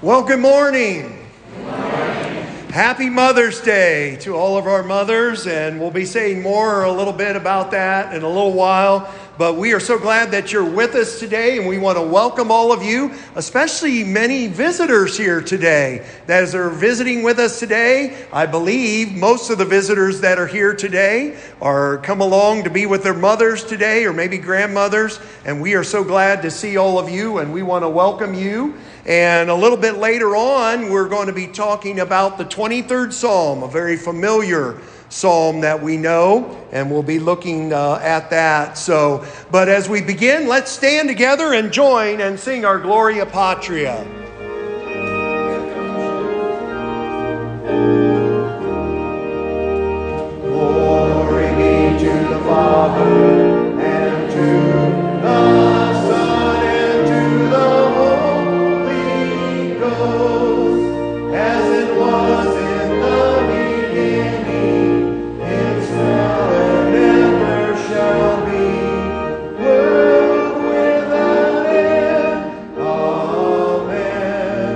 Well, good morning. Good morning. Happy Mother's Day to all of our mothers, and we'll be saying more a little bit about that in a little while. But we are so glad that you're with us today, and we want to welcome all of you, especially many visitors here today that are visiting with us today. I believe most of the visitors that are here today are come along to be with their mothers today, or maybe grandmothers, and we are so glad to see all of you, and we want to welcome you. And a little bit later on, we're going to be talking about the 23rd Psalm, a very familiar psalm that we know, and we'll be looking at that. But as we begin, let's stand together and join and sing our Gloria Patria. Glory be to the Father, and to the Son, and to the Holy Ghost, as it was in the beginning, is now, and ever shall be, world without end. Amen.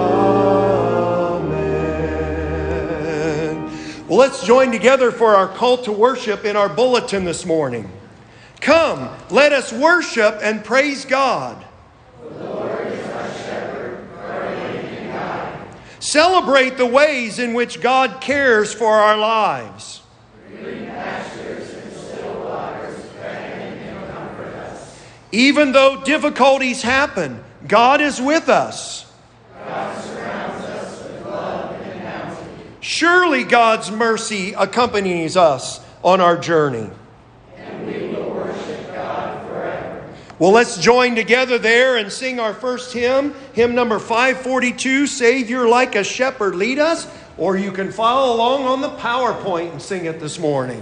Amen. Well, let's join together for our call to worship in our bulletin this morning. Come, let us worship and praise God. The Lord is our shepherd, our living God. Celebrate the ways in which God cares for our lives. Green pastures and still waters, beckon and comfort us. Even though difficulties happen, God is with us. God surrounds us with love and bounty. Surely God's mercy accompanies us on our journey. And we will worship God forever. Well, let's join together there and sing our first hymn, hymn number 542, Savior like a shepherd lead us, or you can follow along on the PowerPoint and sing it this morning.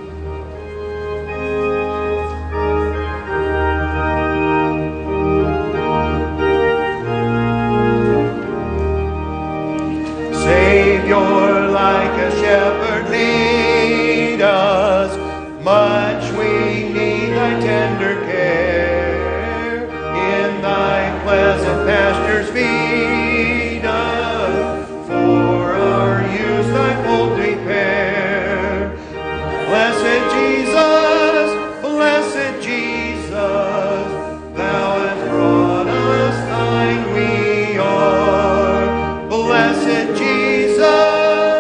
Savior like a shepherd lead us, much we need thy tender care. In thy pleasant pastures feed us, for our use thy fold prepare. Blessed Jesus, thou hast brought us thine we are. Blessed Jesus,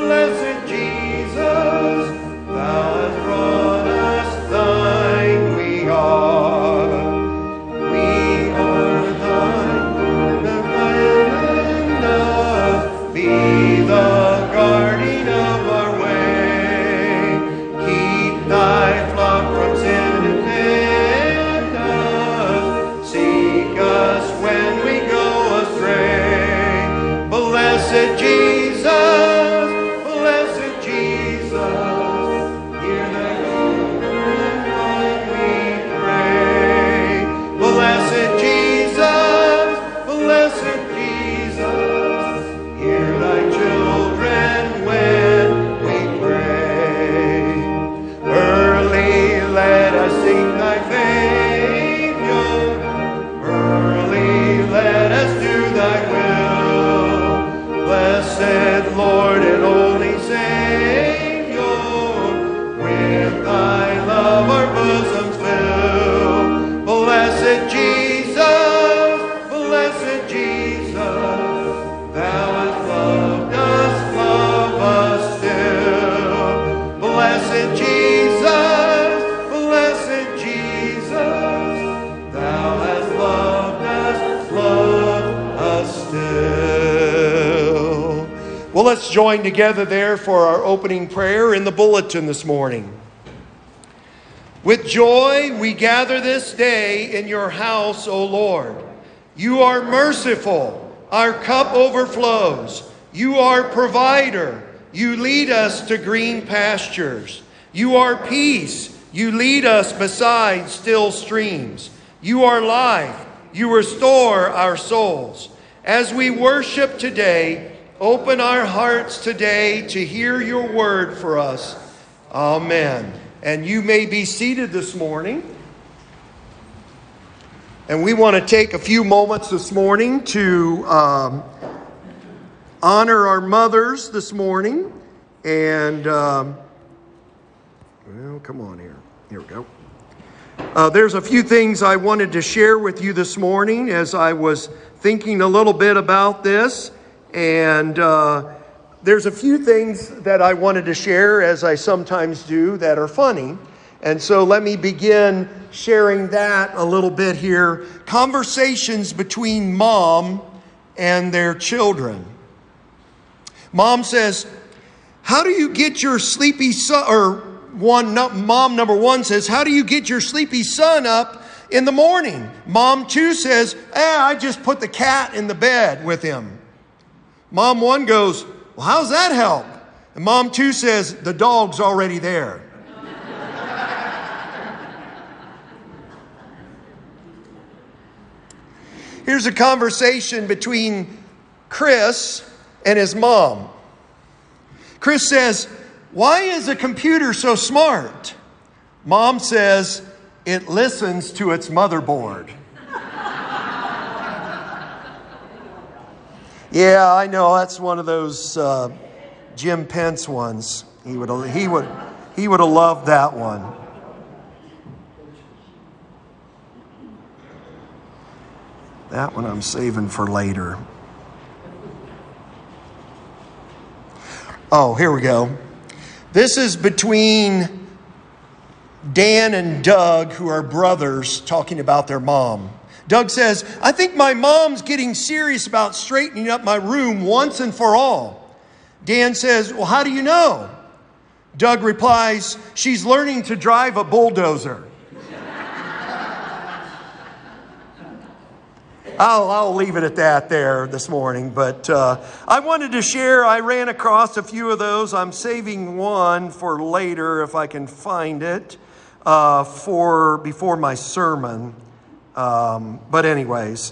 thou hast brought us thine we are. We are thine, the land of, be the guardian of our way. Keep thy flock from sin and offend us. Seek us when we go astray. Blessed Jesus, hear thy children when we pray. Blessed Jesus, hear thy children when we pray. Early let us seek thy Savior, early let us do thy will. Blessed Lord and only Savior, with thy love our bosoms fill. Blessed Jesus, thou hast loved us, love us still. Blessed Jesus, thou hast loved us, love us still. Well, let's join together there for our opening prayer in the bulletin this morning. With joy we gather this day in your house, O Lord. You are merciful. Our cup overflows. You are provider. You lead us to green pastures. You are peace. You lead us beside still streams. You are life. You restore our souls. As we worship today, open our hearts today to hear your word for us. Amen. And you may be seated this morning. And we want to take a few moments this morning to honor our mothers this morning. And, well, come on here. Here we go. There's a few things I wanted to share with you this morning as I was thinking a little bit about this. And there's a few things that I wanted to share, as I sometimes do, that are funny. And so let me begin sharing that a little bit here. Conversations between mom and their children. Mom says, "How do you get your sleepy son?" Or mom number one says, "How do you get your sleepy son up in the morning?" Mom two says, "I just put the cat in the bed with him." Mom one goes, "Well, how's that help?" And mom two says, "The dog's already there." Here's a conversation between Chris and his mom. Chris says, "Why is a computer so smart?" Mom says, "It listens to its motherboard." Yeah, I know, that's one of those Jim Pence ones. He would have loved that one. That one I'm saving for later. Oh, here we go. This is between Dan and Doug, who are brothers, talking about their mom. Doug says, "I think my mom's getting serious about straightening up my room once and for all." Dan says, "Well, how do you know?" Doug replies, "She's learning to drive a bulldozer." I'll leave it at that there this morning. But I wanted to share, I ran across a few of those. I'm saving one for later if I can find it for before my sermon. But anyways,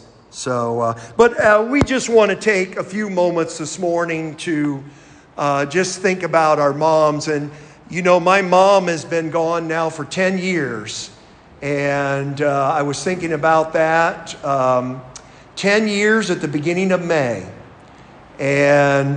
but we just want to take a few moments this morning to just think about our moms. And, you know, my mom has been gone now for 10 years. And I was thinking about that. 10 years at the beginning of May. And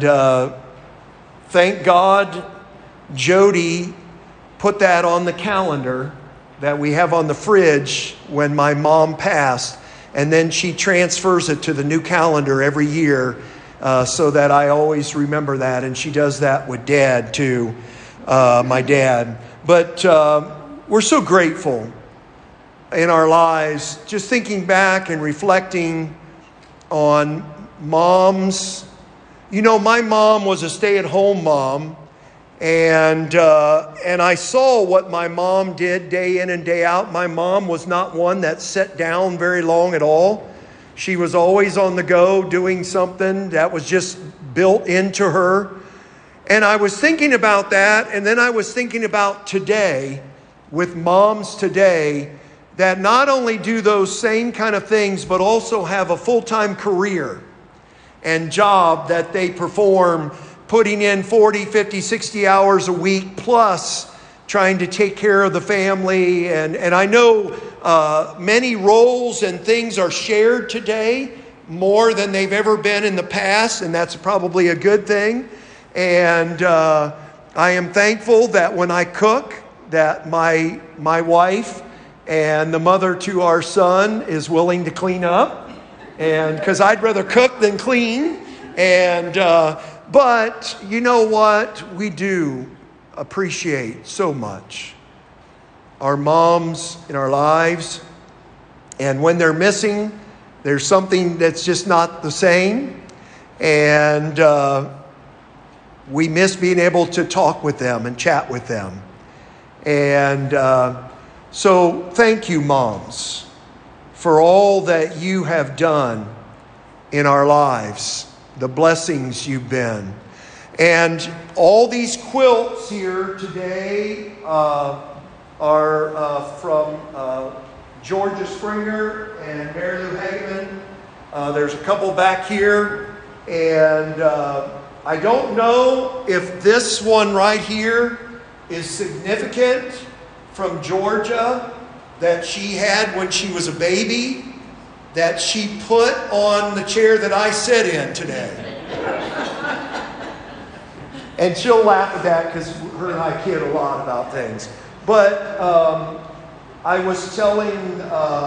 thank God Jody put that on the calendar that we have on the fridge when my mom passed. And then she transfers it to the new calendar every year so that I always remember that. And she does that with Dad too, my dad. But we're so grateful in our lives, just thinking back and reflecting on moms. You know, my mom was a stay-at-home mom, and I saw what my mom did day in and day out. My mom was not one that sat down very long at all. She was always on the go doing something that was just built into her. And I was thinking about that, and then I was thinking about today, with moms today, that not only do those same kind of things, but also have a full-time career and job that they perform, putting in 40, 50, 60 hours a week, plus trying to take care of the family. And I know many roles and things are shared today more than they've ever been in the past, and that's probably a good thing. And I am thankful that when I cook, that my wife and the mother to our son is willing to clean up, and because I'd rather cook than clean. And but you know what? We do appreciate so much our moms in our lives, and when they're missing, there's something that's just not the same, and we miss being able to talk with them and chat with them. And so thank you, moms, for all that you have done in our lives, the blessings you've been. And all these quilts here today are from Georgia Springer and Mary Lou Hageman. There's a couple back here. And I don't know if this one right here is significant from Georgia that she had when she was a baby. that she put on the chair that I sit in today. And she'll laugh at that because her and I kid a lot about things. But I was telling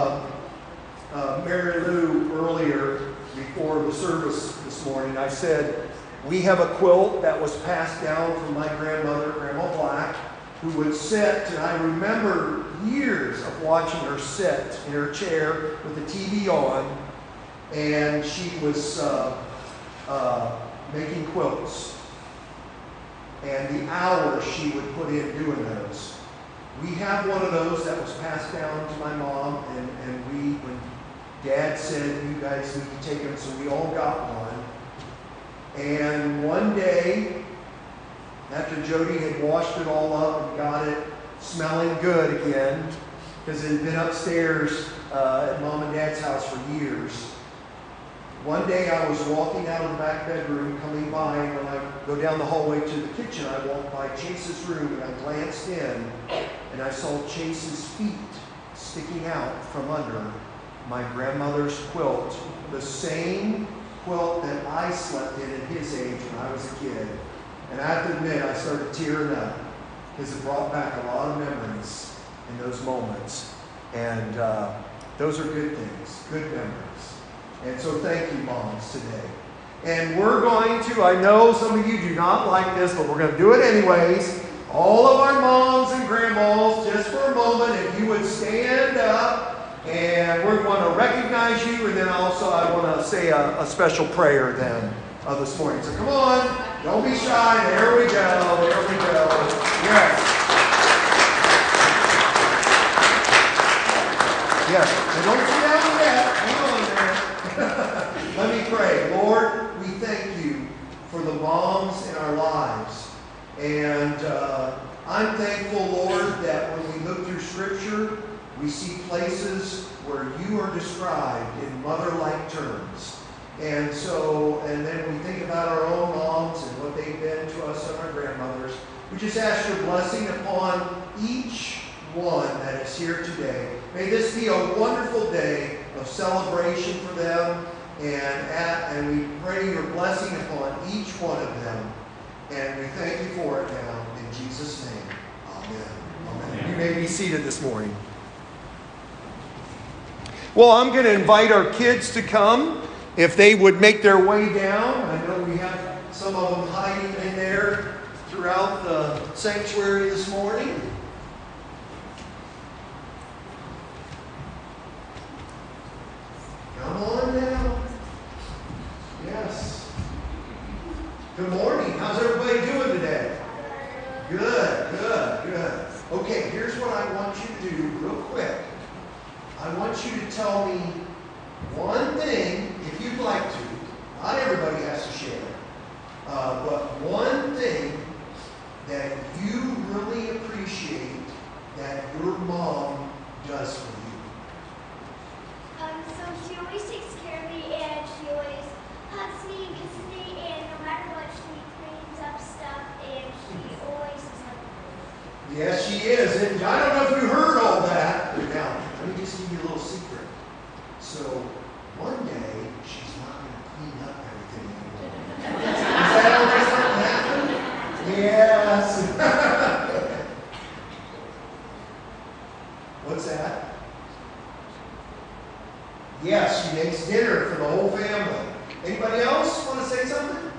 Mary Lou earlier before the service this morning, I said, we have a quilt that was passed down from my grandmother, Grandma Black, who would sit, and I remember years of watching her sit in her chair with the TV on, and she was making quilts. And the hours she would put in doing those. We have one of those that was passed down to my mom, and we, when Dad said, you guys need to take them, so we all got one. And one day, after Jody had washed it all up and got it smelling good again, because it had been upstairs at Mom and Dad's house for years, one day I was walking out of the back bedroom, coming by, and when I go down the hallway to the kitchen, I walked by Chase's room, and I glanced in, and I saw Chase's feet sticking out from under my grandmother's quilt, the same quilt that I slept in at his age when I was a kid. And I have to admit, I started tearing up, because it brought back a lot of memories in those moments. And those are good things, good memories. And so thank you, moms, today. And we're going to, I know some of you do not like this, but we're going to do it anyways. All of our moms and grandmas, just for a moment, if you would stand up, and we're going to recognize you, and then also I want to say a special prayer then this morning. So come on, don't be shy. There we go, there we go. Yes. Yes, and don't sit down yet. Hang on there. Let me pray. Lord, we thank you for the moms in our lives. And I'm thankful, Lord, that when we look through Scripture, we see places where you are described in mother-like terms. And so, and then we think about our own moms and what they've been to us and our grandmothers. We just ask your blessing upon each one that is here today. May this be a wonderful day of celebration for them, and we pray your blessing upon each one of them. And we thank you for it now. In Jesus' name, amen. Amen. You may be seated this morning. Well, I'm going to invite our kids to come, if they would make their way down. I know we have some of them hiding in there throughout the sanctuary this morning. Come on now. Yes. Good morning. How's everybody doing today? Good, good, good. Okay, here's what I want you to do real quick. I want you to tell me one thing, if you'd like to. Not everybody has to share. But one thing that you really appreciate that your mom does for you. So she always takes care of me, and she always hugs me and kisses me, and no matter what, she cleans up stuff, and she always is helpful. Yes, she is. And I don't know if you heard all that. Now, let me just give you a little secret. So, one day, she's not going to clean up everything anymore. Is that always going to happen? Yes. What's that? Yes, she makes dinner for the whole family. Anybody else want to say something?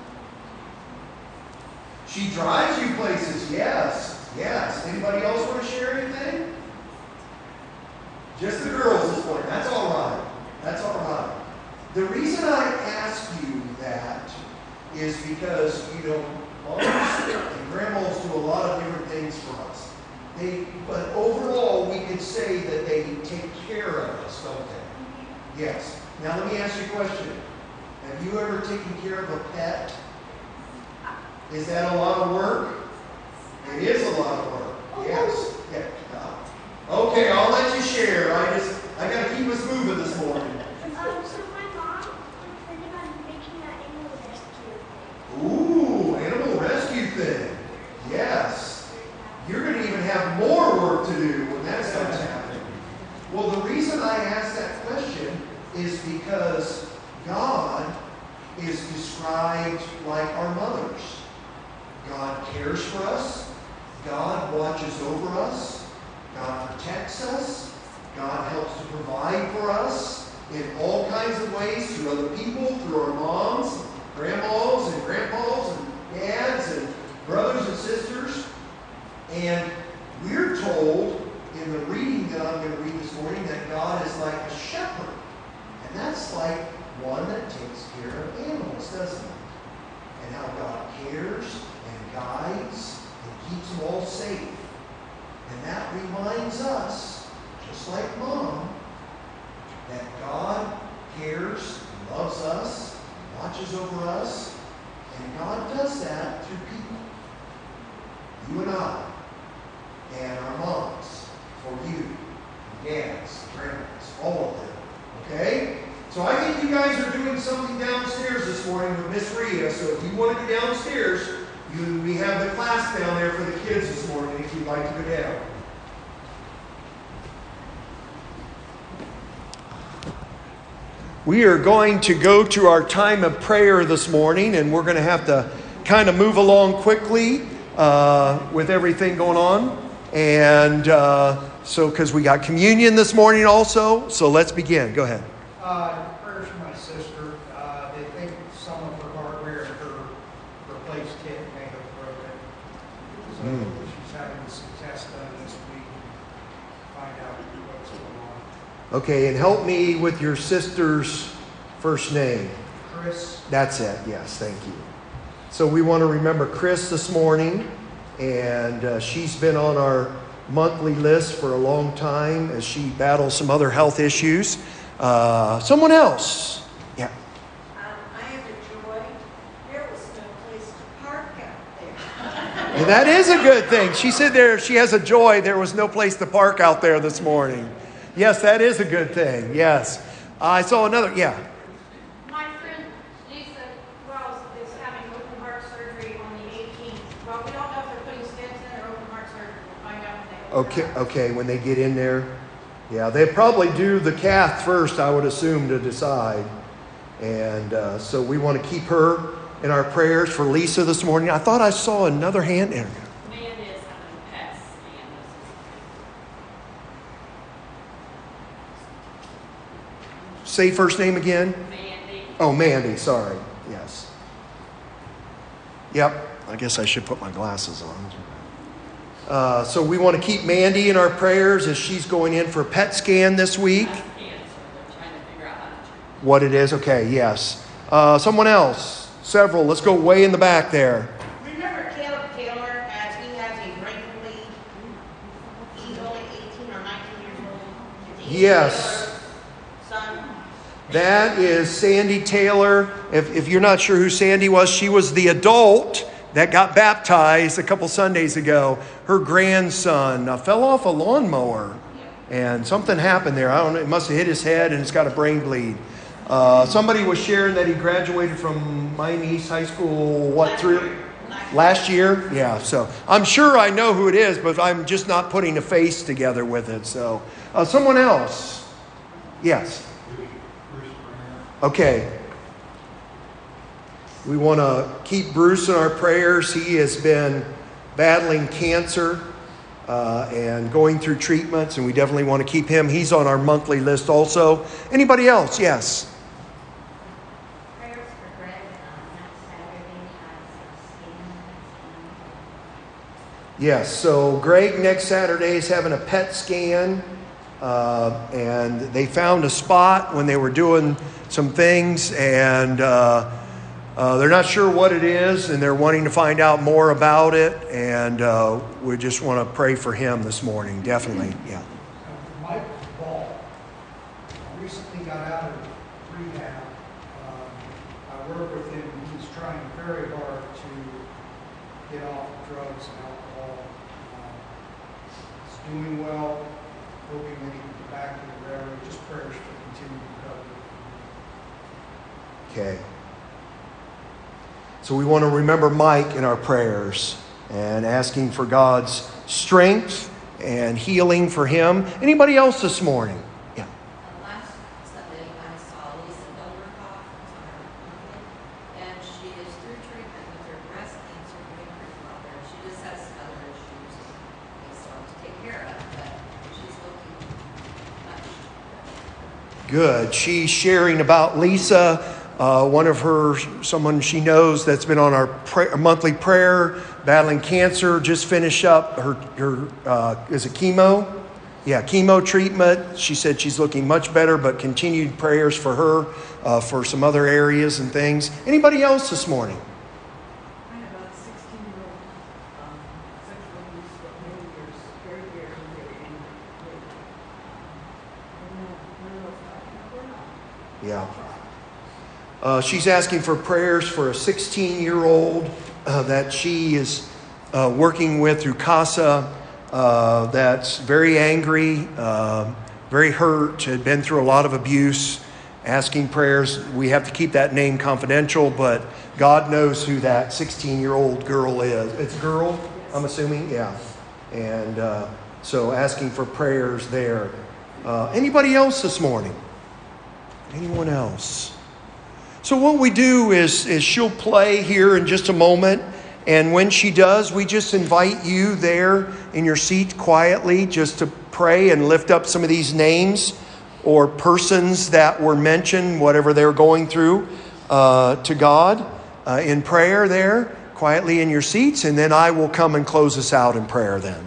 She drives you places. Yes, yes. Anybody else want to share anything? Just the girls this morning. That's all right. That's all right. The reason I ask you that is because, moms and grandmas do a lot of different things for us. But overall, we can say that they take care of us, don't they? Yes. Now let me ask you a question. Have you ever taken care of a pet? Is that a lot of work? It is a lot of work. Yes. Yeah. Okay, I'll let you share. I got to keep us moving this morning. So my mom intended on making an animal rescue. Ooh, animal rescue thing. Yes. You're going to even have more work to do when that starts happening. Well, the reason I asked that question God is described like our mothers. God cares for us. God watches over us. God protects us. God helps to provide for us in all kinds of ways through other people, through our moms, grandmas and grandpas and dads and brothers and sisters. And we're told in the reading that I'm going to read this morning that God is like a shepherd. And that's like one that takes care of animals, doesn't it? And how God cares and guides and keeps them all safe. And that reminds us, just like Mom, that God cares, loves us, watches over us, and God does that through people. You and I, and our moms, for you, and dads, grandmas, all of them. Okay? So I think you guys are doing something downstairs this morning with Miss Rhea. So if you want to go downstairs, we have the class down there for the kids this morning if you'd like to go down. We are going to go to our time of prayer this morning, and we're going to have to kind of move along quickly with everything going on. And so, because we got communion this morning also, so let's begin. Go ahead. Prayers for my sister. They think some of her hardware and her replaced kit may have broken. So she's having some tests done this week to find out what's going on. Okay, and help me with your sister's first name. Chris. That's it. Yes, thank you. So we want to remember Chris this morning, and she's been on our monthly list for a long time as she battles some other health issues. Someone else. Yeah. I have a joy. There was no place to park out there. And that is a good thing. She said she has a joy. There was no place to park out there this morning. Yes, that is a good thing. Yes. I saw another. Yeah. My friend Lisa Wells is having open heart surgery on the 18th. Well, we don't know if they're putting stents in or open heart surgery. We'll find out when they Okay, when they get in there. Yeah, they probably do the cath first, I would assume, to decide. And so we want to keep her in our prayers for Lisa this morning. I thought I saw another hand in her. Amanda is having a PET scan. Say first name again. Mandy. Oh, Mandy, sorry. Yes. Yep, I guess I should put my glasses on. So we want to keep Mandy in our prayers as she's going in for a PET scan this week. Cancer. They're trying to figure out how to treat. What it is? Okay, yes. Someone else. Several. Let's go way in the back there. Remember Caleb Taylor, as he has a brain bleed? He's only 18 or 19 years old. It's Ian Yes. Taylor's son. That is Sandy Taylor. If you're not sure who Sandy was, she was the adult that got baptized a couple Sundays ago. Her grandson fell off a lawnmower, and something happened there. I don't know. It must have hit his head, and it's got a brain bleed. Somebody was sharing that he graduated from Miami East High School, last year? Yeah, so I'm sure I know who it is, but I'm just not putting a face together with it. So someone else. Yes. Okay. We want to keep Bruce in our prayers. He has been battling cancer and going through treatments, and we definitely want to keep him. He's on our monthly list also. Anybody else? Yes. Prayers for Greg next Saturday has a scan. Yes, so Greg next Saturday is having a PET scan, and they found a spot when they were doing some things, and they're not sure what it is, and they're wanting to find out more about it, and we just want to pray for him this morning, definitely, yeah. Mike Ball recently got out of rehab. I work with him. He's trying very hard to get off drugs and alcohol. He's doing well, hoping that he can get back to the railroad. Just prayers for continued recovery. Okay. So we want to remember Mike in our prayers and asking for God's strength and healing for him. Anybody else this morning? Yeah. Last Sunday, I saw Lisa Doverhoff. she is through treatment with her breast cancer, doing pretty well there. She just has some other issues they still have to take care of, but she's looking much better. Good. She's sharing about Lisa, someone she knows that's been on our monthly prayer, battling cancer, just finished up her is it chemo? Yeah, chemo treatment. She said she's looking much better, but continued prayers for her, for some other areas and things. Anybody else this morning? I have a 16-year-old sexual abuse for many years, very, very, very angry. I don't know if I have or not. Yeah. She's asking for prayers for a 16-year-old that she is working with through CASA, that's very angry, very hurt, had been through a lot of abuse, asking prayers. We have to keep that name confidential, but God knows who that 16-year-old girl is. It's a girl, I'm assuming? Yeah. And so asking for prayers there. Anybody else this morning? Anyone else? So what we do is she'll play here in just a moment. And when she does, we just invite you there in your seat quietly just to pray and lift up some of these names or persons that were mentioned, whatever they're going through, to God in prayer there, quietly in your seats. And then I will come and close us out in prayer then.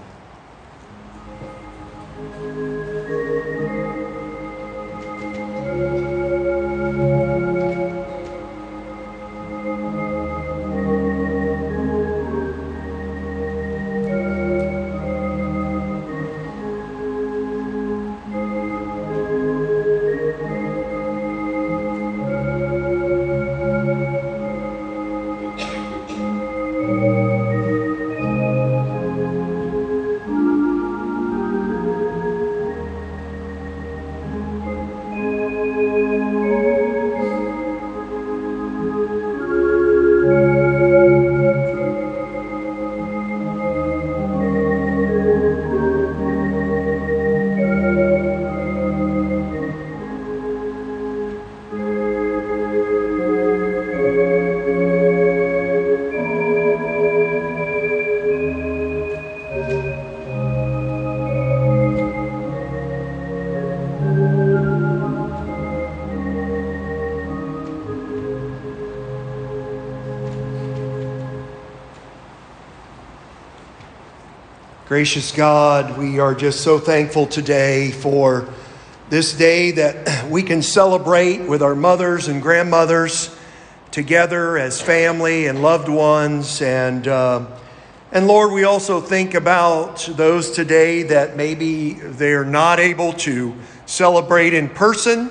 Gracious God, we are just so thankful today for this day that we can celebrate with our mothers and grandmothers together as family and loved ones. And Lord, we also think about those today that maybe they're not able to celebrate in person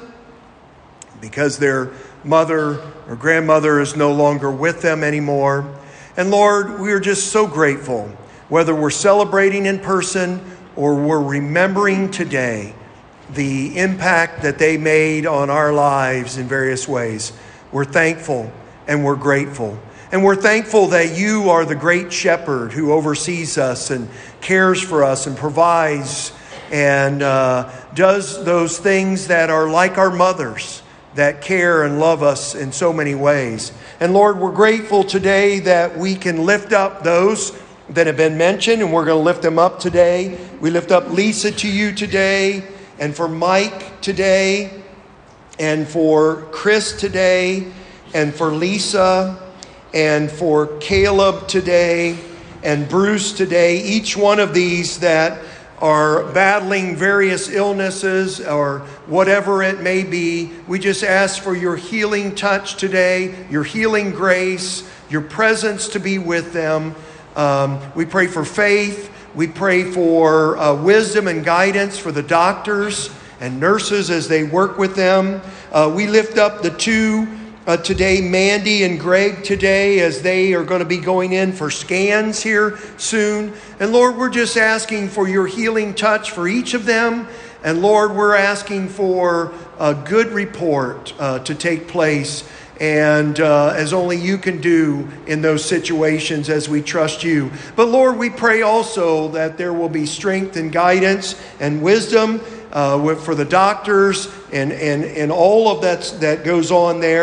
because their mother or grandmother is no longer with them anymore. And Lord, we are just so grateful, whether we're celebrating in person or we're remembering today the impact that they made on our lives in various ways. We're thankful and we're grateful. And we're thankful that you are the great shepherd who oversees us and cares for us and provides and does those things that are like our mothers that care and love us in so many ways. And Lord, we're grateful today that we can lift up those that have been mentioned, and we're going to lift them up today. We lift up Lisa to you today, and for Mike today, and for Chris today, and for Lisa, and for Caleb today, and Bruce today. Each one of these that are battling various illnesses or whatever it may be, we just ask for your healing touch today, your healing grace, your presence to be with them. We pray for faith. We pray for wisdom and guidance for the doctors and nurses as they work with them. We lift up the two today, Mandy and Greg today, as they are going to be going in for scans here soon. And Lord, we're just asking for your healing touch for each of them. And Lord, we're asking for a good report to take place, and as only you can do in those situations as we trust you. But Lord, we pray also that there will be strength and guidance and wisdom for the doctors and all of that goes on there.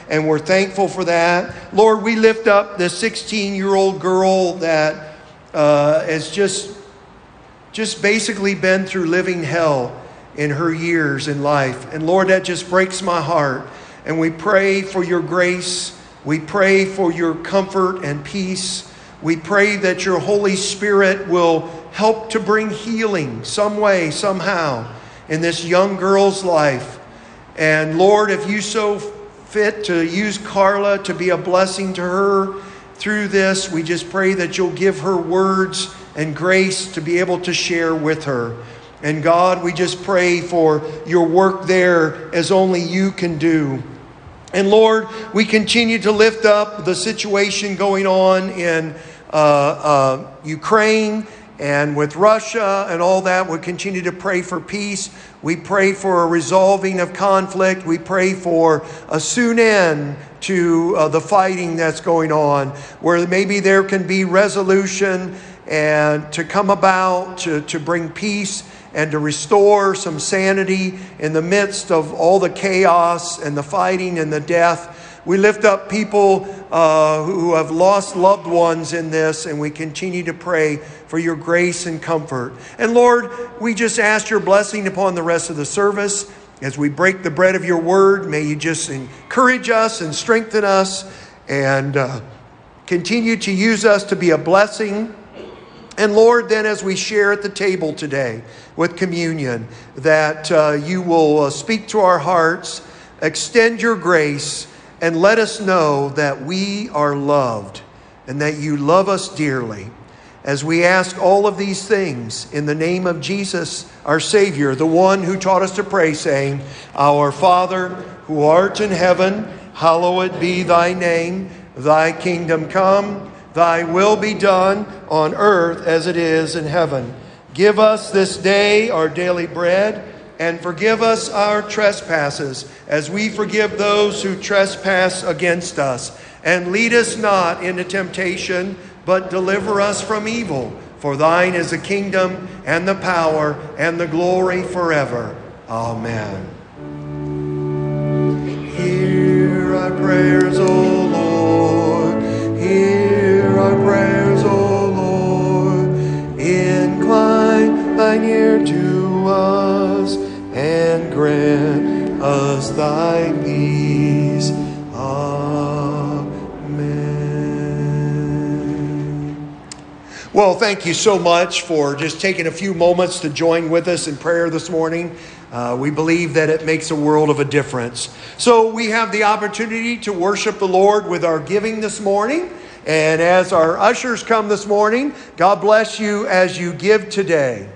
and we're thankful for that. Lord, we lift up the 16-year-old girl that has just basically been through living hell in her years in life. And Lord, that just breaks my heart. And we pray for your grace. We pray for your comfort and peace. We pray that your Holy Spirit will help to bring healing some way, somehow, in this young girl's life. And Lord, if you so fit to use Carla to be a blessing to her through this, we just pray that you'll give her words and grace to be able to share with her. And God, we just pray for your work there as only you can do. And Lord, we continue to lift up the situation going on in Ukraine and with Russia and all that. We continue to pray for peace. We pray for a resolving of conflict. We pray for a soon end to the fighting that's going on, where maybe there can be resolution and to come about to bring peace and to restore some sanity in the midst of all the chaos and the fighting and the death. We lift up people who have lost loved ones in this, and we continue to pray for your grace and comfort. And Lord, we just ask your blessing upon the rest of the service. As we break the bread of your word, may you just encourage us and strengthen us and continue to use us to be a blessing. And Lord, then as we share at the table today with communion, that you will speak to our hearts, extend your grace, and let us know that we are loved and that you love us dearly. As we ask all of these things in the name of Jesus, our Savior, the one who taught us to pray, saying, Our Father, who art in heaven, hallowed be thy name. Thy kingdom come, thy will be done on earth as it is in heaven. Give us this day our daily bread, and forgive us our trespasses, as we forgive those who trespass against us. And lead us not into temptation, but deliver us from evil. For thine is the kingdom, and the power, and the glory forever. Amen. Hear our prayers, O Lord. Hear our prayers, O Lord. Incline thine ear to us, and grant us thy peace. Amen. Well, thank you so much for just taking a few moments to join with us in prayer this morning. We believe that it makes a world of a difference. So we have the opportunity to worship the Lord with our giving this morning. And as our ushers come this morning, God bless you as you give today.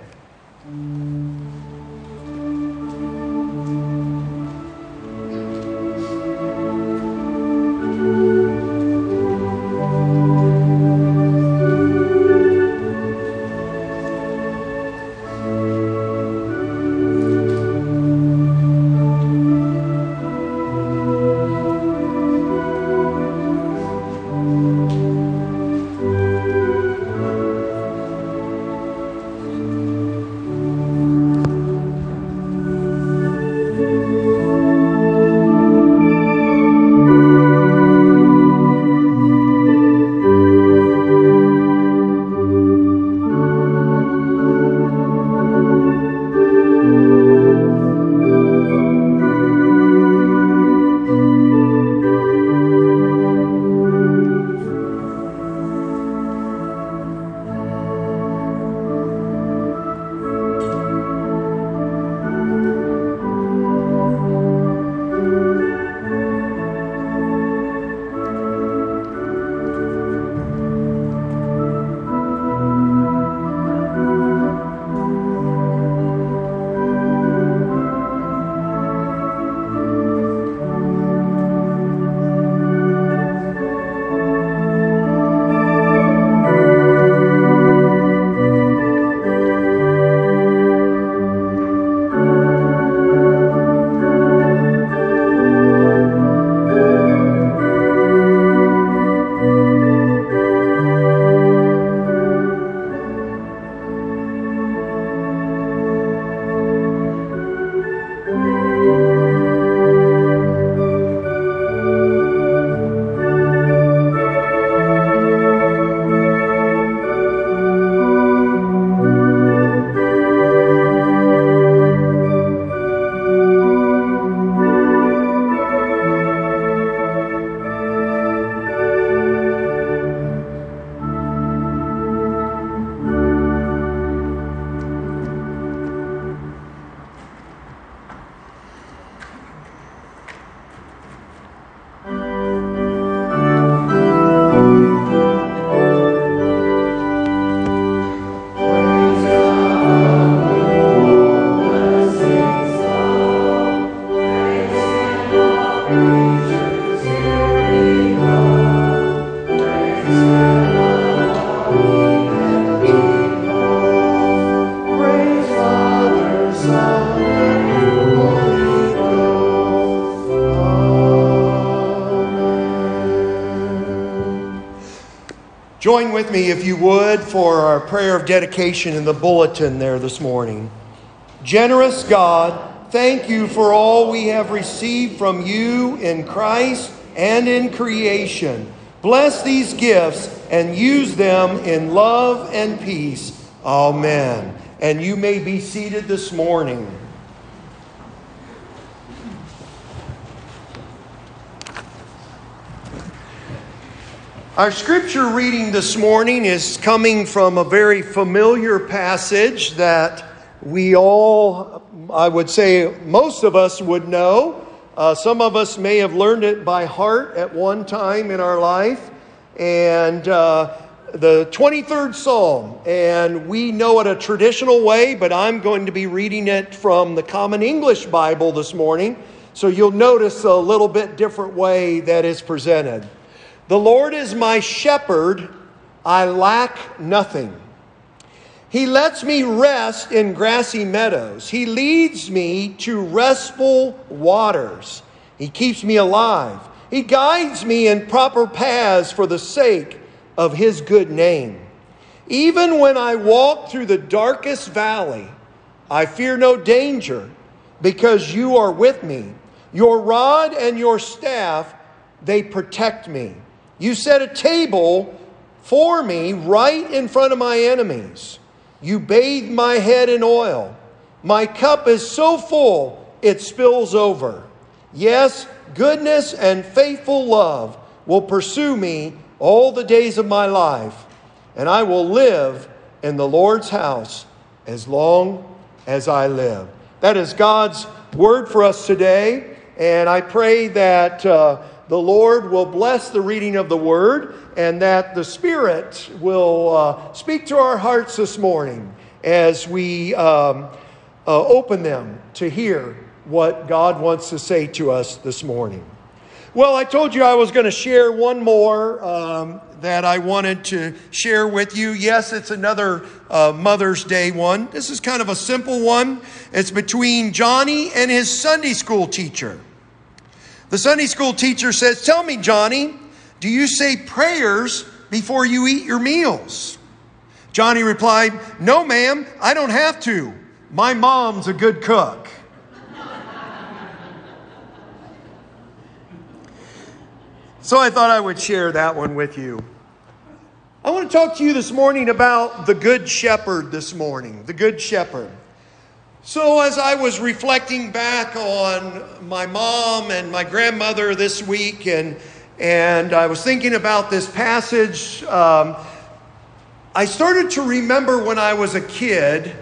Join with me, if you would, for our prayer of dedication in the bulletin there this morning. Generous God, thank you for all we have received from you in Christ and in creation. Bless these gifts and use them in love and peace. Amen. And you may be seated this morning. Our scripture reading this morning is coming from a very familiar passage that we all, I would say most of us would know. Some of us may have learned it by heart at one time in our life. And the 23rd Psalm. And we know it a traditional way, but I'm going to be reading it from the Common English Bible this morning. So you'll notice a little bit different way that is presented. The Lord is my shepherd, I lack nothing. He lets me rest in grassy meadows. He leads me to restful waters. He keeps me alive. He guides me in proper paths for the sake of His good name. Even when I walk through the darkest valley, I fear no danger because you are with me. Your rod and your staff, they protect me. You set a table for me right in front of my enemies. You bathe my head in oil. My cup is so full, it spills over. Yes, goodness and faithful love will pursue me all the days of my life, and I will live in the Lord's house as long as I live. That is God's word for us today, and I pray that the Lord will bless the reading of the Word and that the Spirit will speak to our hearts this morning as we open them to hear what God wants to say to us this morning. Well, I told you I was going to share one more that I wanted to share with you. Yes, it's another Mother's Day one. This is kind of a simple one. It's between Johnny and his Sunday school teacher. The Sunday school teacher says, "Tell me, Johnny, do you say prayers before you eat your meals?" Johnny replied, "No, ma'am, I don't have to. My mom's a good cook." So I thought I would share that one with you. I want to talk to you this morning about the Good Shepherd this morning, the Good Shepherd. So as I was reflecting back on my mom and my grandmother this week, and I was thinking about this passage, I started to remember when I was a kid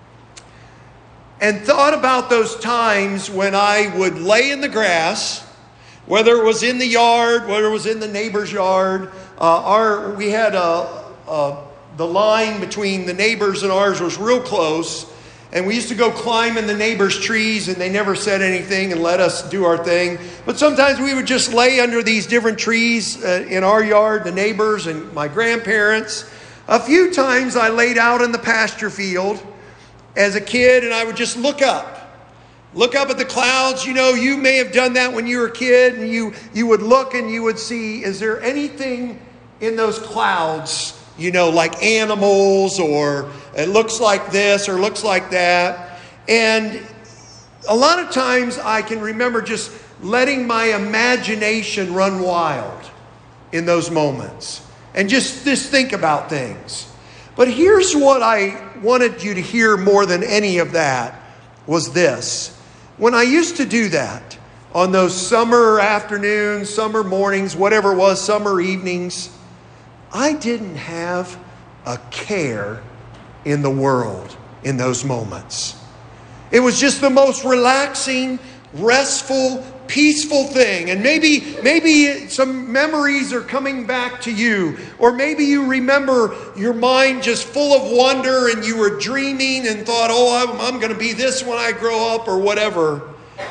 and thought about those times when I would lay in the grass, whether it was in the yard, whether it was in the neighbor's yard. We had the line between the neighbors and ours was real close. And we used to go climb in the neighbors' trees, and they never said anything and let us do our thing. But sometimes we would just lay under these different trees in our yard, the neighbors and my grandparents. A few times I laid out in the pasture field as a kid, and I would just look up at the clouds. You know, you may have done that when you were a kid, and you would look and you would see, is there anything in those clouds, you know, like animals, or it looks like this or looks like that. And a lot of times I can remember just letting my imagination run wild in those moments and just think about things. But here's what I wanted you to hear more than any of that was this. When I used to do that on those summer afternoons, summer mornings, whatever it was, summer evenings, I didn't have a care in the world in those moments. It was just the most relaxing, restful, peaceful thing. And maybe some memories are coming back to you. Or maybe you remember your mind just full of wonder and you were dreaming and thought, oh, I'm going to be this when I grow up or whatever.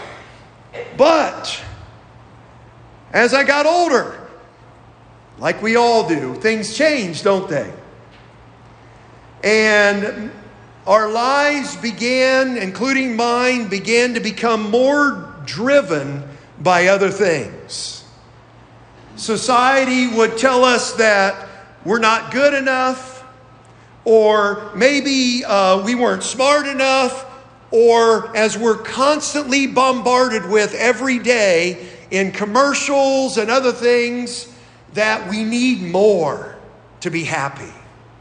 But as I got older, like we all do, things change, don't they? And our lives began, including mine, began to become more driven by other things. Society would tell us that we're not good enough, or maybe we weren't smart enough, or as we're constantly bombarded with every day in commercials and other things, that we need more to be happy.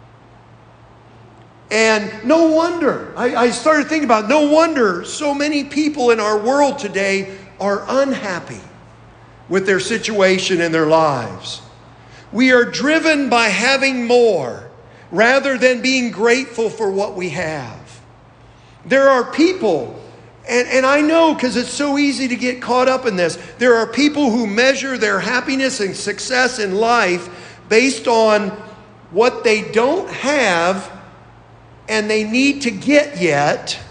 And no wonder, I started thinking about, no wonder so many people in our world today are unhappy with their situation in their lives. We are driven by having more rather than being grateful for what we have. There are people, and I know because it's so easy to get caught up in this, there are people who measure their happiness and success in life based on what they don't have and they need to get yet,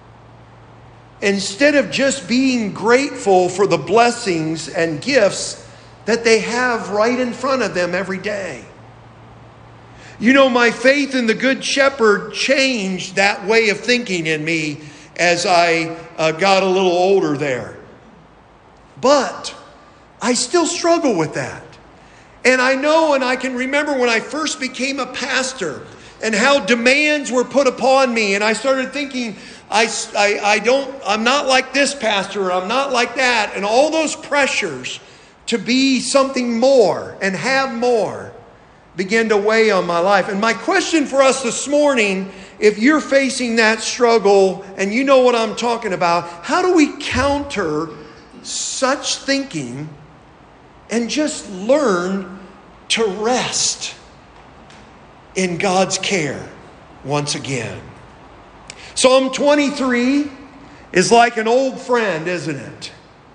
instead of just being grateful for the blessings and gifts that they have right in front of them every day. You know, my faith in the Good Shepherd changed that way of thinking in me as I got a little older there. But I still struggle with that. And I know, and I can remember when I first became a pastor and how demands were put upon me. And I started thinking, I'm not like this pastor, or I'm not like that. And all those pressures to be something more and have more began to weigh on my life. And my question for us this morning, if you're facing that struggle and you know what I'm talking about, how do we counter such thinking and just learn to rest in God's care once again? Psalm 23 is like an old friend, isn't it?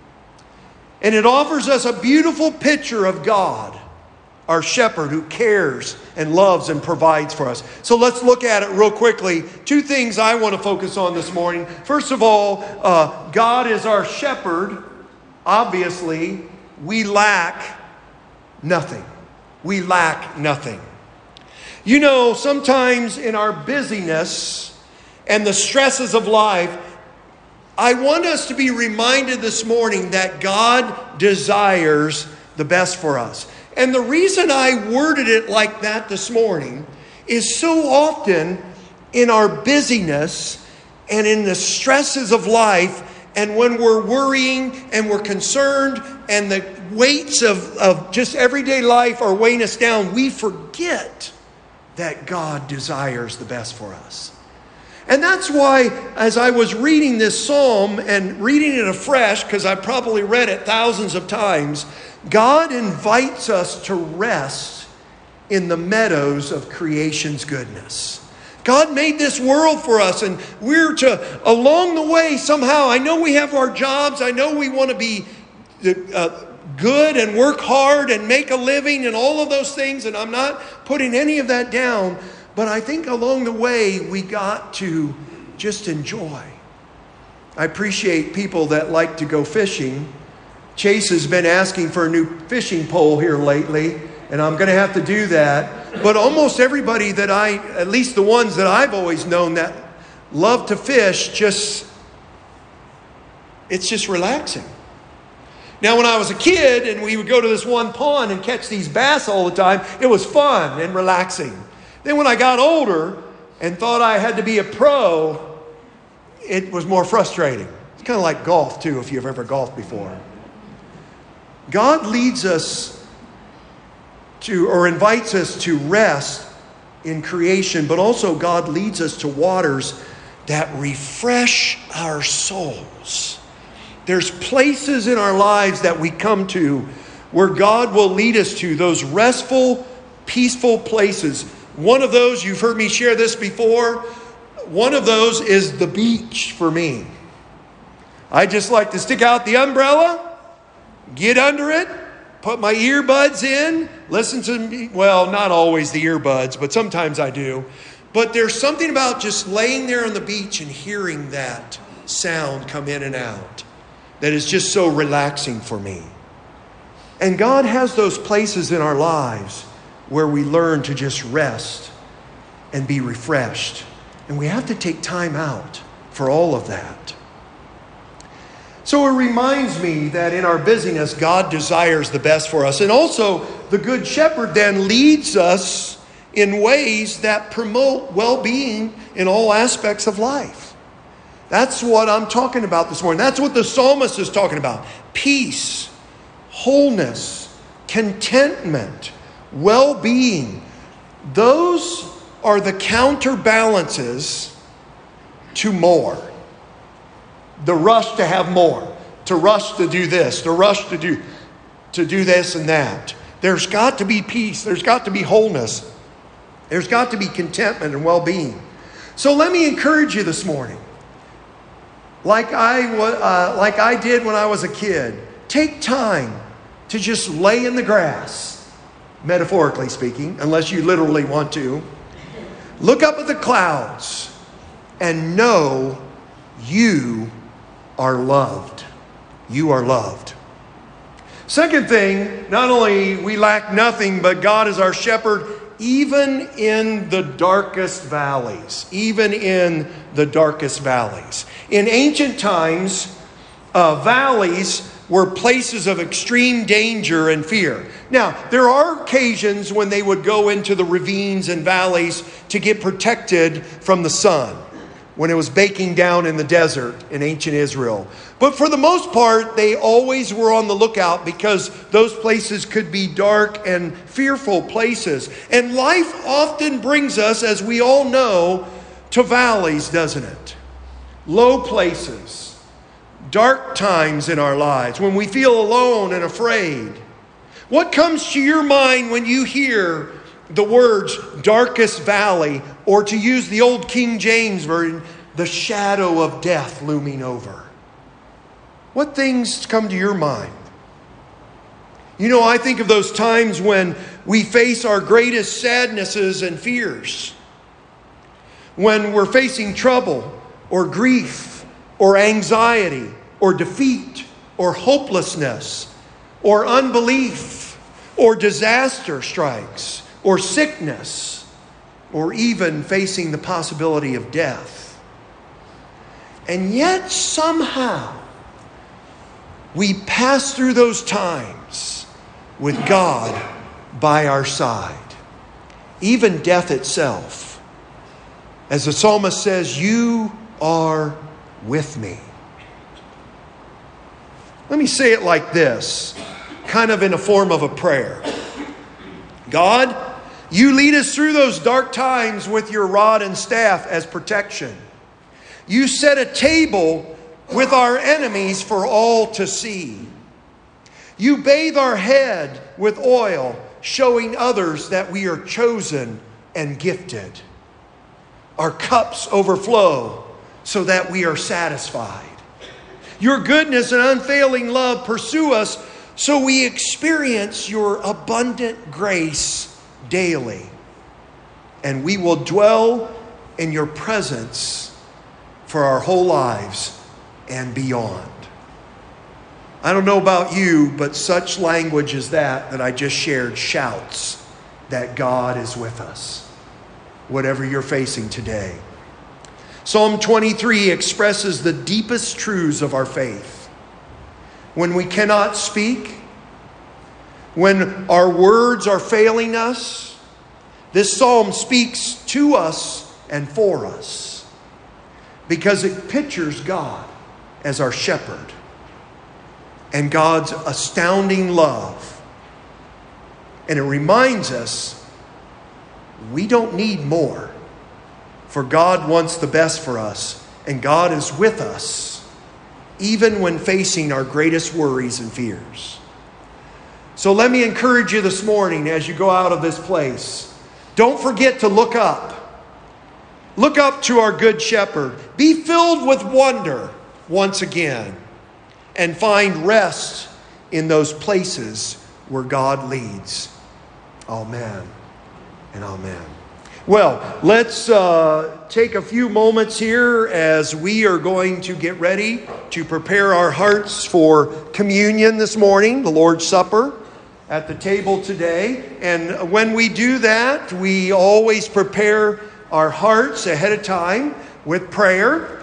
And it offers us a beautiful picture of God, our shepherd who cares and loves and provides for us. So let's look at it real quickly. Two things I want to focus on this morning. First of all, God is our shepherd. Obviously, we lack nothing. We lack nothing. You know, sometimes in our busyness and the stresses of life, I want us to be reminded this morning that God desires the best for us. And the reason I worded it like that this morning is so often in our busyness and in the stresses of life, and when we're worrying and we're concerned and the weights of just everyday life are weighing us down, we forget that God desires the best for us. And that's why, as I was reading this psalm and reading it afresh, because I probably read it thousands of times, God invites us to rest in the meadows of creation's goodness. God made this world for us, and we're to, along the way, somehow, I know we have our jobs, I know we want to be good and work hard and make a living and all of those things, and I'm not putting any of that down, but I think along the way we got to just enjoy. I appreciate people that like to go fishing. Chase has been asking for a new fishing pole here lately, and I'm going to have to do that. But almost everybody that at least the ones that I've always known that love to fish, it's just relaxing. Now, when I was a kid and we would go to this one pond and catch these bass all the time, it was fun and relaxing. Then when I got older and thought I had to be a pro, it was more frustrating. It's kind of like golf too, if you've ever golfed before. God leads us to, or invites us to rest in creation, but also God leads us to waters that refresh our souls. There's places in our lives that we come to where God will lead us to, those restful, peaceful places. One of those, you've heard me share this before, one of those is the beach for me. I just like to stick out the umbrella, get under it, put my earbuds in, listen to me. Well, not always the earbuds, but sometimes I do. But there's something about just laying there on the beach and hearing that sound come in and out that is just so relaxing for me. And God has those places in our lives where we learn to just rest and be refreshed. And we have to take time out for all of that. So it reminds me that in our busyness, God desires the best for us. And also, the Good Shepherd then leads us in ways that promote well-being in all aspects of life. That's what I'm talking about this morning. That's what the psalmist is talking about. Peace, wholeness, contentment, well-being. Those are the counterbalances to more. The rush to have more, to rush to do this, to rush to do this and that. There's got to be peace. There's got to be wholeness. There's got to be contentment and well-being. So let me encourage you this morning. Like I did when I was a kid, take time to just lay in the grass, metaphorically speaking, unless you literally want to. Look up at the clouds and know you are loved. You are loved. Second thing, not only we lack nothing, but God is our shepherd even in the darkest valleys. Even in the darkest valleys. In ancient times, valleys were places of extreme danger and fear. Now, there are occasions when they would go into the ravines and valleys to get protected from the sun, when it was baking down in the desert in ancient Israel. But for the most part, they always were on the lookout because those places could be dark and fearful places. And life often brings us, as we all know, to valleys, doesn't it? Low places, dark times in our lives, when we feel alone and afraid. What comes to your mind when you hear the words darkest valley, or to use the old King James version, the shadow of death looming over? What things come to your mind? You know, I think of those times when we face our greatest sadnesses and fears. When we're facing trouble or grief or anxiety or defeat or hopelessness or unbelief or disaster strikes or sickness, or even facing the possibility of death. And yet somehow we pass through those times with God by our side. Even death itself. As the psalmist says, you are with me. Let me say it like this, kind of in a form of a prayer. God, you lead us through those dark times with your rod and staff as protection. You set a table with our enemies for all to see. You bathe our head with oil, showing others that we are chosen and gifted. Our cups overflow so that we are satisfied. Your goodness and unfailing love pursue us, so we experience your abundant grace daily. And we will dwell in your presence for our whole lives and beyond. I don't know about you, but such language as that I just shared shouts that God is with us, whatever you're facing today. Psalm 23 expresses the deepest truths of our faith. When we cannot speak, when our words are failing us, this psalm speaks to us and for us because it pictures God as our shepherd and God's astounding love. And it reminds us we don't need more, for God wants the best for us, and God is with us even when facing our greatest worries and fears. So let me encourage you this morning as you go out of this place. Don't forget to look up. Look up to our good shepherd. Be filled with wonder once again and find rest in those places where God leads. Amen and amen. Well, let's take a few moments here as we are going to get ready to prepare our hearts for communion this morning, the Lord's Supper at the table today. And when we do that, we always prepare our hearts ahead of time with prayer.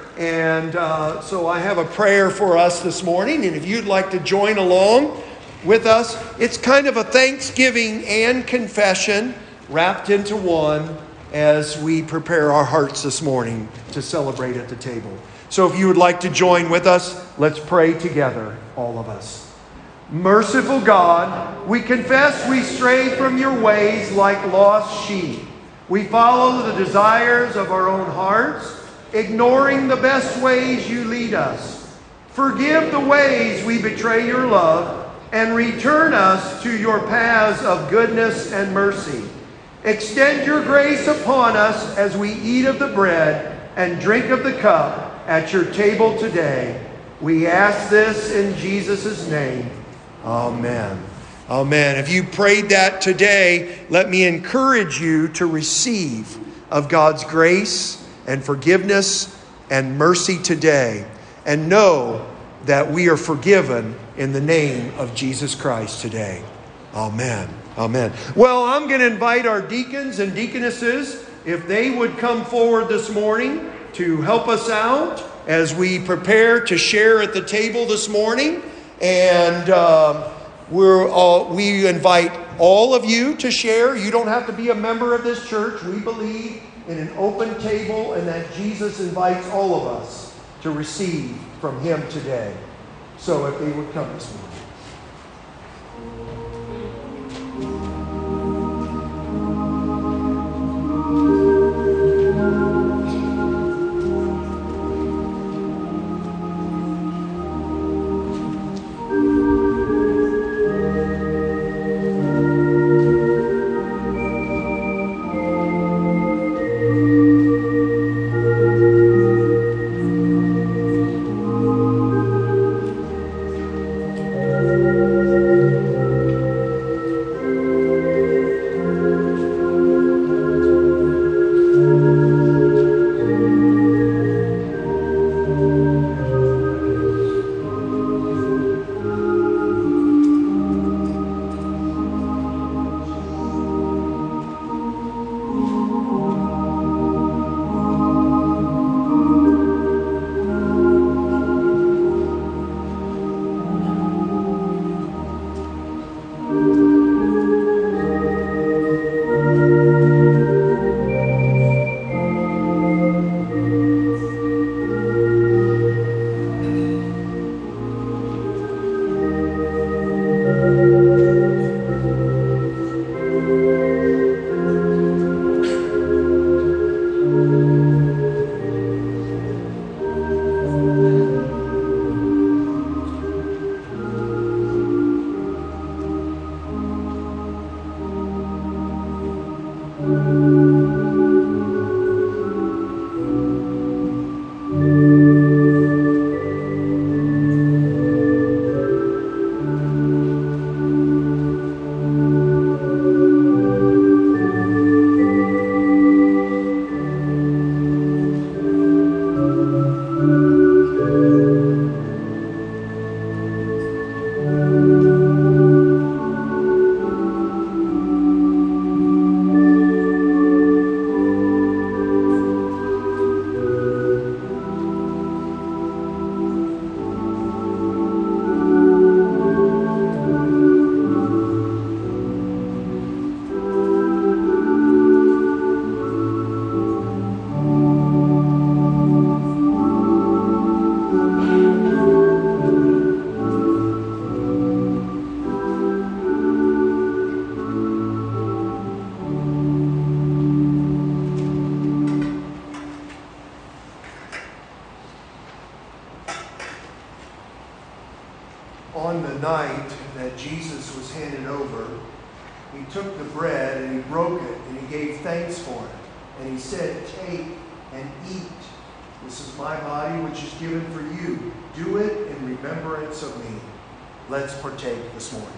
And so I have a prayer for us this morning. And if you'd like to join along with us, it's kind of a thanksgiving and confession wrapped into one as we prepare our hearts this morning to celebrate at the table. So if you would like to join with us, let's pray together, all of us. Merciful God, we confess we strayed from your ways like lost sheep. We follow the desires of our own hearts, ignoring the best ways you lead us. Forgive the ways we betray your love and return us to your paths of goodness and mercy. Extend your grace upon us as we eat of the bread and drink of the cup at your table today. We ask this in Jesus' name. Amen. Amen. If you prayed that today, let me encourage you to receive of God's grace and forgiveness and mercy today. And know that we are forgiven in the name of Jesus Christ today. Amen. Amen. Well, I'm going to invite our deacons and deaconesses, if they would come forward this morning to help us out as we prepare to share at the table this morning. And we invite all of you to share. You don't have to be a member of this church. We believe in an open table and that Jesus invites all of us to receive from him today. So if they would come this morning. On the night that Jesus was handed over, he took the bread and he broke it and he gave thanks for it. And he said, "Take and eat. This is my body which is given for you. Do it in remembrance of me." Let's partake this morning.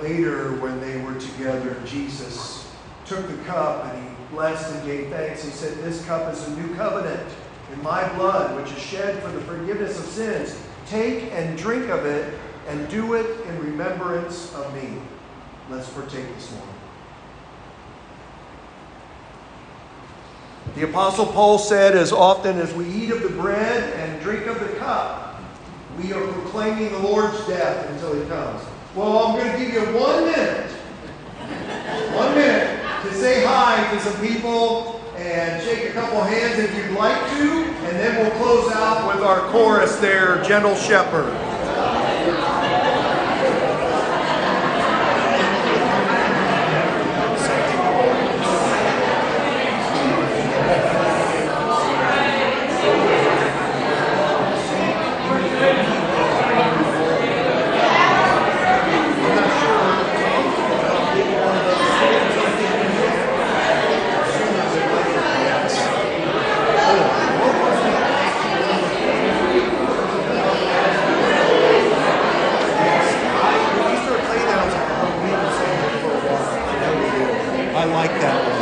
later, when they were together, Jesus took the cup and he blessed and gave thanks. He said, "This cup is a new covenant in my blood, which is shed for the forgiveness of sins. Take and drink of it, and do it in remembrance of me." Let's partake this morning. The Apostle Paul said, "As often as we eat of the bread and drink of the cup, we are proclaiming the Lord's death until he comes." Well, I'm going to give you 1 minute. 1 minute to say hi to some people and shake a couple hands if you'd like to. And then we'll close out with our chorus there, "Gentle Shepherd." I like that one.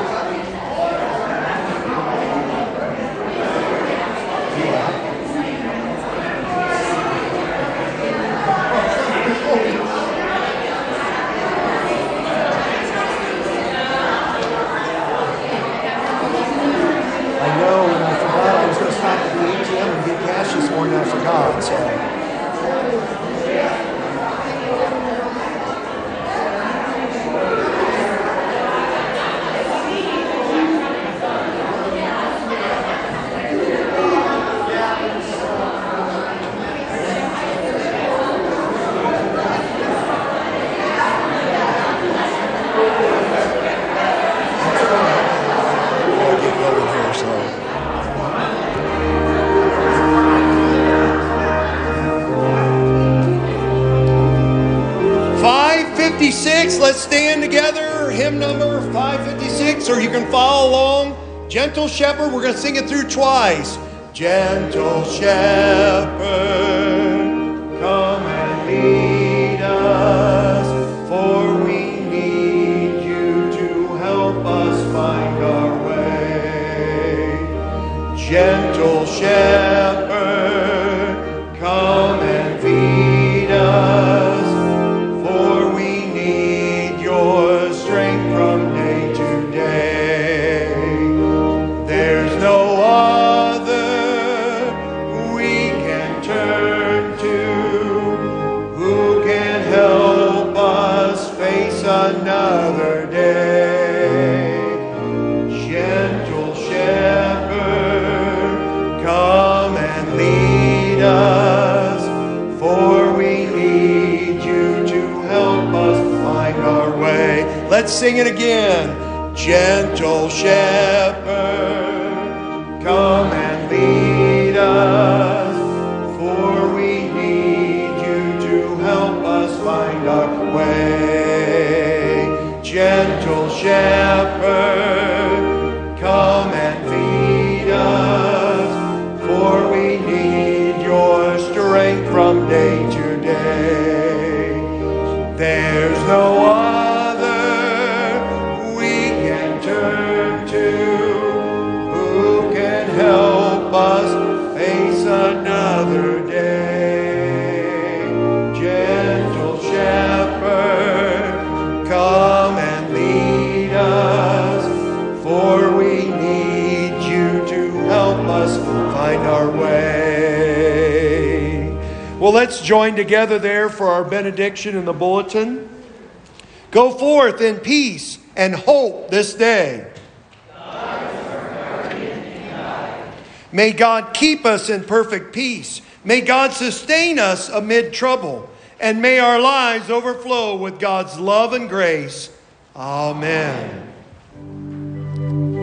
I know, and I forgot I was going to stop at the ATM and get cash this morning. I forgot, so. I'll get going here, so. 556, let's stand together. Hymn number 556, or you can follow along. Gentle Shepherd, we're going to sing it through twice. Gentle Shepherd, come and lead us, for we need you to help us find our way. Gentle Shepherd, come and feed us, for we need your strength from day to day. There's no other we can turn to who can help us face another day. Gentle Shepherd, come and lead us, for we need you to help us find our way. Let's sing it again. Gentle Shepherd, come and lead us, for we need you to help us find our way. Gentle Shepherd, come and feed us, for we need your strength from day to day. There's no other we can turn to who can help us face another day. Gentle Shepherd, come and lead us, for we need you to help us find our way. Well, let's join together there for our benediction in the bulletin. Go forth in peace and hope this day. May God keep us in perfect peace. May God sustain us amid trouble. And may our lives overflow with God's love and grace. Amen.